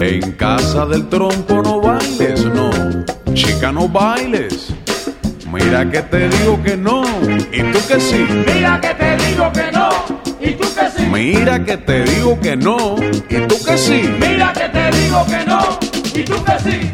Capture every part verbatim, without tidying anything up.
En casa del trompo no bailes, no, chica no bailes. Mira que te digo que no, y tú que sí. Mira que te digo que no, y tú que sí. Mira que te digo que no, y tú que sí. Mira que te digo que no, y tú que sí.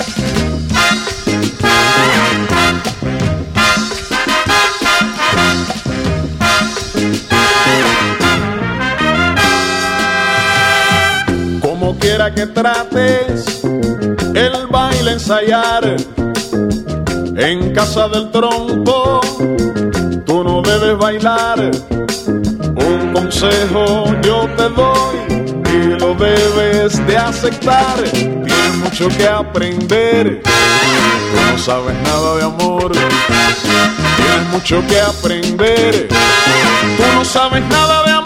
Como quiera que trates el baile ensayar, en casa del trompo tú no debes bailar. Un consejo yo te doy y lo debes de aceptar. Tienes mucho que aprender, tú no sabes nada de amor. Tienes mucho que aprender, tú no sabes nada de amor.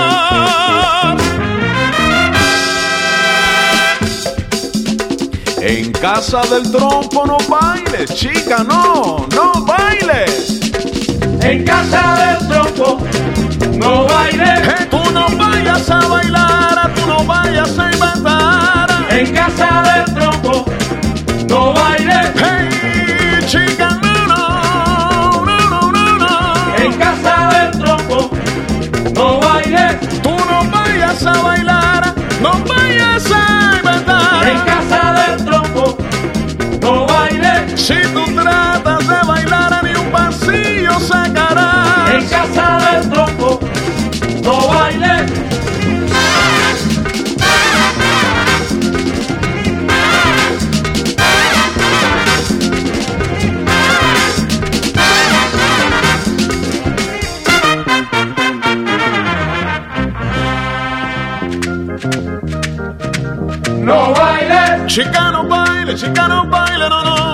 En casa del trompo no bailes, chica, no, no bailes. En casa del trompo no bailes. Hey, tú no vayas a bailar, tú no vayas a inventar. En casa del trompo no bailes. Hey, chica, no, no, no, no, no, no. En casa del trompo no bailes. Tú no vayas a bailar, no vayas a inventar. En casa del trompo no bailes. Si tú tratas de bailar ni un pasillo sacarás. En casa del trompo no bailes. No baile, Chica no baile, chica no baile, no, no.